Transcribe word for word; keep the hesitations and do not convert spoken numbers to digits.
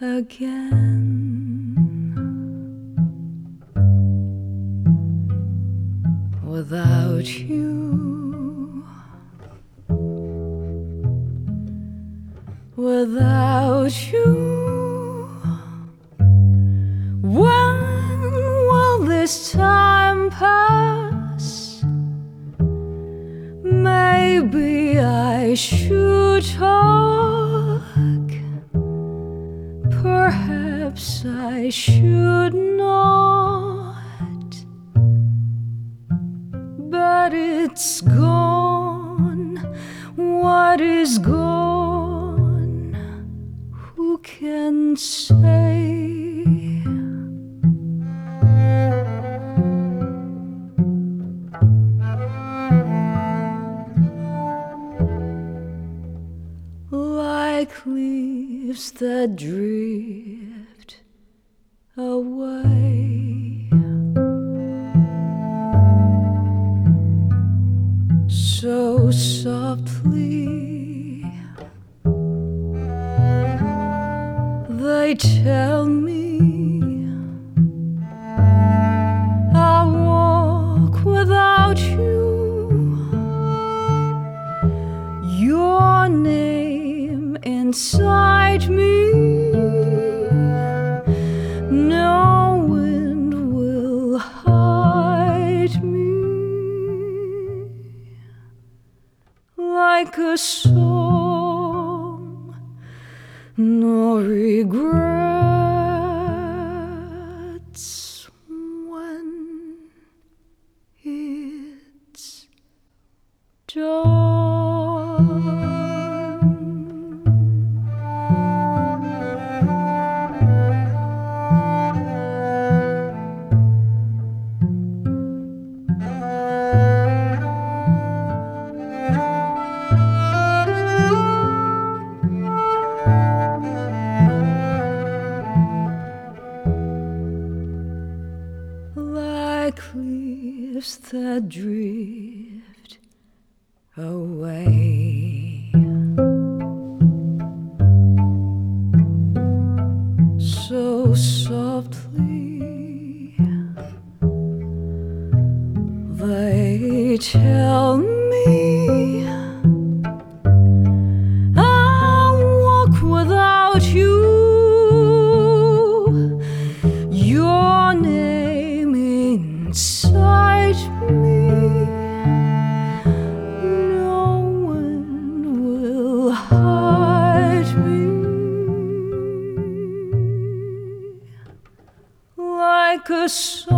again. Without you, without you, when will this time pass? Maybe I should talk, perhaps I should not, but it's gone. What is gone? Who can say? Like leaves that drift away, so softly they tell me I'll walk without you. Your name inside me, no wind will hide me. Like a song, no regrets when it's done. Like leaves that drift away, so softly they tell me I'll walk without you. Your name inside me, no one will hide me. Like a song,